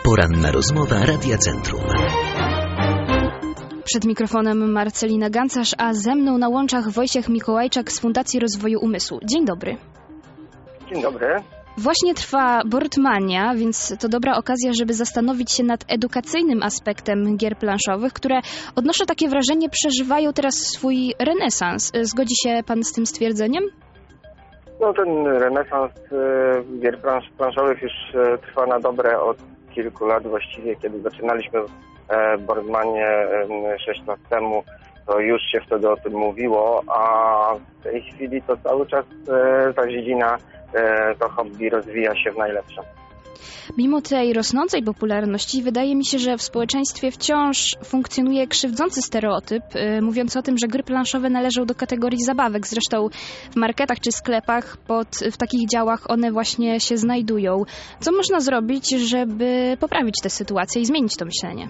Poranna rozmowa Radia Centrum. Przed mikrofonem Marcelina Gancarz, a ze mną na łączach Wojciech Mikołajczak z Fundacji Rozwoju Umysłu. Dzień dobry. Dzień dobry. Właśnie trwa Boardmania, więc to dobra okazja, żeby zastanowić się nad edukacyjnym aspektem gier planszowych, które, odnoszę takie wrażenie, przeżywają teraz swój renesans. Zgodzi się pan z tym stwierdzeniem? No, ten renesans gier planszowych już trwa na dobre od kilku lat. Właściwie kiedy zaczynaliśmy Boardmanię 6 lat temu, to już się wtedy o tym mówiło, a w tej chwili to cały czas ta dziedzina, to hobby rozwija się w najlepsze. Mimo tej rosnącej popularności wydaje mi się, że w społeczeństwie wciąż funkcjonuje krzywdzący stereotyp, mówiący o tym, że gry planszowe należą do kategorii zabawek. Zresztą w marketach czy sklepach w takich działach one właśnie się znajdują. Co można zrobić, żeby poprawić tę sytuację i zmienić to myślenie?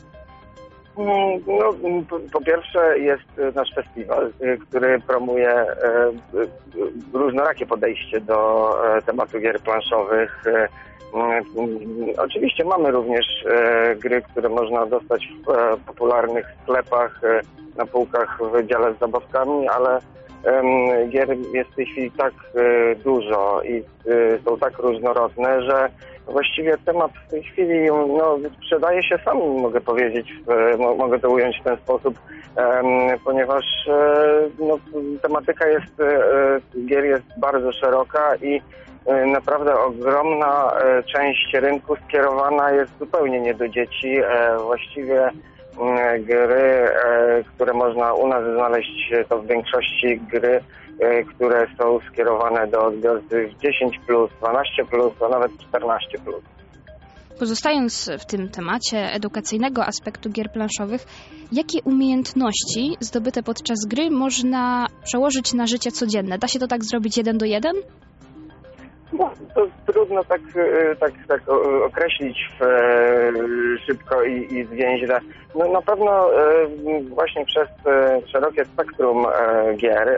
No, po pierwsze jest nasz festiwal, który promuje różnorakie podejście do tematu gier planszowych. Oczywiście mamy również gry, które można dostać w popularnych sklepach, na półkach w dziale z zabawkami, ale gier jest w tej chwili tak dużo i są tak różnorodne, że właściwie temat w tej chwili sprzedaje się sam, mogę powiedzieć, mogę to ująć w ten sposób, ponieważ tematyka gier jest bardzo szeroka i naprawdę ogromna część rynku skierowana jest zupełnie nie do dzieci. Właściwie gry, które można u nas znaleźć, to w większości gry, które są skierowane do odbiorców 10+, 12+, a nawet 14+. Pozostając w tym temacie edukacyjnego aspektu gier planszowych, jakie umiejętności zdobyte podczas gry można przełożyć na życie codzienne? Da się to tak zrobić 1 do 1? No, to trudno tak określić szybko i zwięźle. No, na pewno właśnie przez szerokie spektrum gier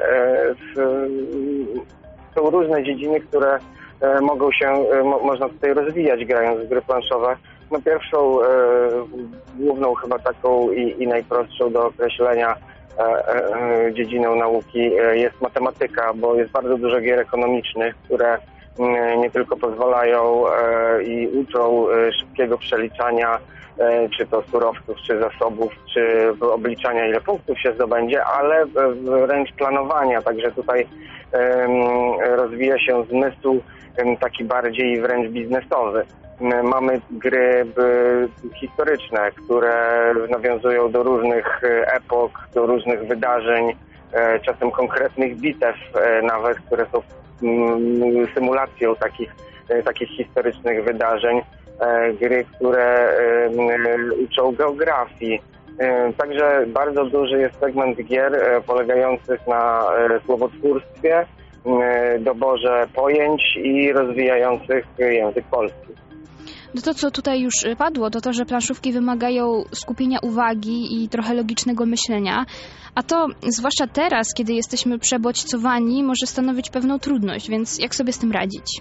są różne dziedziny, które można tutaj rozwijać, grając w gry planszowe. No, pierwszą, główną chyba taką i najprostszą do określenia dziedziną nauki jest matematyka, bo jest bardzo dużo gier ekonomicznych, które nie tylko pozwalają i uczą szybkiego przeliczania, czy to surowców, czy zasobów, czy obliczania, ile punktów się zdobędzie, ale wręcz planowania. Także tutaj rozwija się zmysł taki bardziej wręcz biznesowy. Mamy gry historyczne, które nawiązują do różnych epok, do różnych wydarzeń, czasem konkretnych bitew nawet, które są symulacją takich historycznych wydarzeń, gry, które uczą geografii. Także bardzo duży jest segment gier polegających na słowotwórstwie, doborze pojęć i rozwijających język polski. To, co tutaj już padło, to, że planszówki wymagają skupienia uwagi i trochę logicznego myślenia, a to, zwłaszcza teraz, kiedy jesteśmy przebodźcowani, może stanowić pewną trudność, więc jak sobie z tym radzić?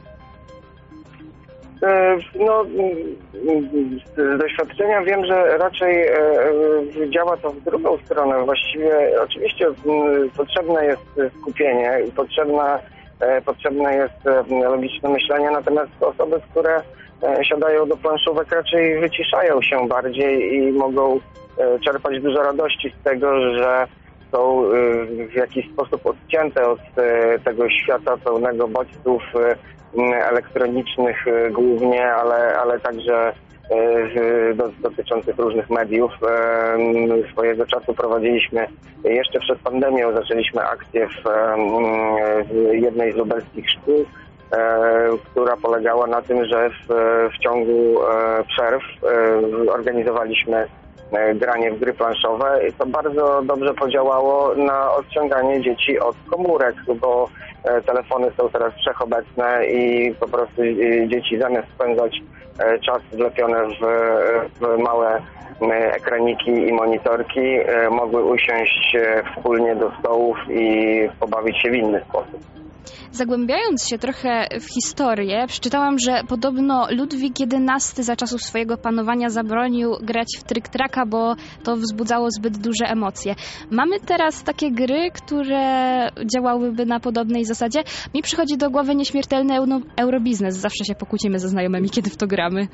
Z doświadczenia wiem, że raczej działa to w drugą stronę. Właściwie oczywiście potrzebne jest skupienie, potrzebne jest logiczne myślenie, natomiast osoby, które siadają do planszówek, raczej wyciszają się bardziej i mogą czerpać dużo radości z tego, że są w jakiś sposób odcięte od tego świata pełnego bodźców elektronicznych głównie, ale także dotyczących różnych mediów. Swojego czasu prowadziliśmy, jeszcze przed pandemią zaczęliśmy akcję w jednej z lubelskich szkół, która polegała na tym, że w ciągu przerw organizowaliśmy granie w gry planszowe i to bardzo dobrze podziałało na odciąganie dzieci od komórek, bo telefony są teraz wszechobecne i po prostu dzieci zamiast spędzać czas wlepione w małe ekraniki i monitorki mogły usiąść wspólnie do stołów i pobawić się w inny sposób. Zagłębiając się trochę w historię, przeczytałam, że podobno Ludwik XI za czasów swojego panowania zabronił grać w tryk-traka, bo to wzbudzało zbyt duże emocje. Mamy teraz takie gry, które działałyby na podobnej zasadzie. Mi przychodzi do głowy nieśmiertelny Eurobiznes. Zawsze się pokłócimy ze znajomymi, kiedy w to gramy.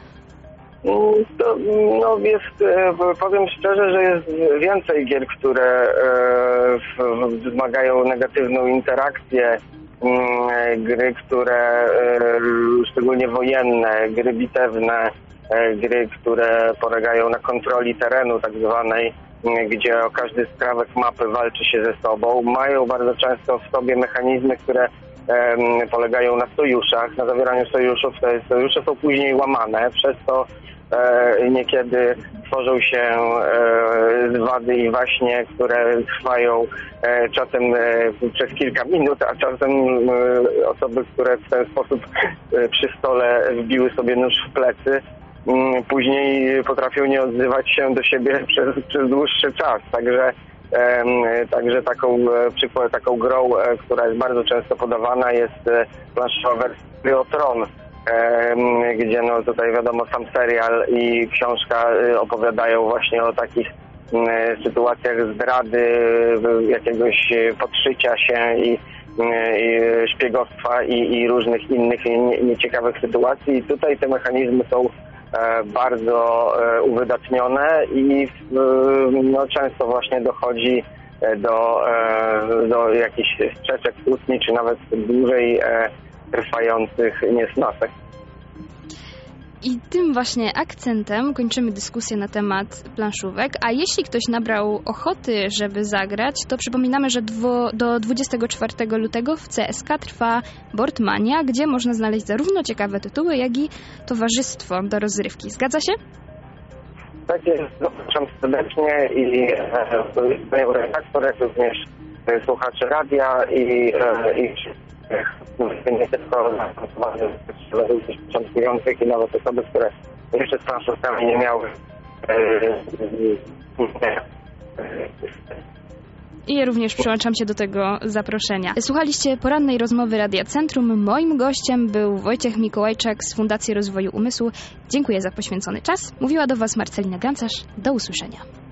Powiem szczerze, że jest więcej gier, które wymagają negatywną interakcję, gry, które szczególnie wojenne, gry bitewne, gry, które polegają na kontroli terenu tak zwanej, gdzie o każdy skrawek mapy walczy się ze sobą, mają bardzo często w sobie mechanizmy, które polegają na sojuszach, na zawieraniu sojuszów. Te sojusze są później łamane, przez to niekiedy tworzą się zwady i waśnie, które trwają czasem przez kilka minut, a czasem osoby, które w ten sposób przy stole wbiły sobie nóż w plecy, później potrafią nie odzywać się do siebie przez dłuższy czas. Także taką grą, która jest bardzo często podawana, jest planszowa wersja o Tron, gdzie tutaj wiadomo, sam serial i książka opowiadają właśnie o takich sytuacjach zdrady, jakiegoś podszycia się i szpiegostwa i różnych innych nieciekawych sytuacji. I tutaj te mechanizmy są bardzo uwydatnione i często właśnie dochodzi do jakichś sprzeczek kłótni, czy nawet dłużej trwających niesnasek. I tym właśnie akcentem kończymy dyskusję na temat planszówek, a jeśli ktoś nabrał ochoty, żeby zagrać, to przypominamy, że do 24 lutego w CSK trwa Boardmania, gdzie można znaleźć zarówno ciekawe tytuły, jak i towarzystwo do rozrywki. Zgadza się? Tak jest, zapraszam serdecznie i redaktor, jak również słuchacze radia i nie tylko początkujących i nawet osoby, które jeszcze z planszówkami nie miały. I ja również przyłączam się do tego zaproszenia. Słuchaliście porannej rozmowy Radia Centrum. Moim gościem był Wojciech Mikołajczak z Fundacji Rozwoju Umysłu. Dziękuję za poświęcony czas. Mówiła do Was Marcelina Gancarz. Do usłyszenia.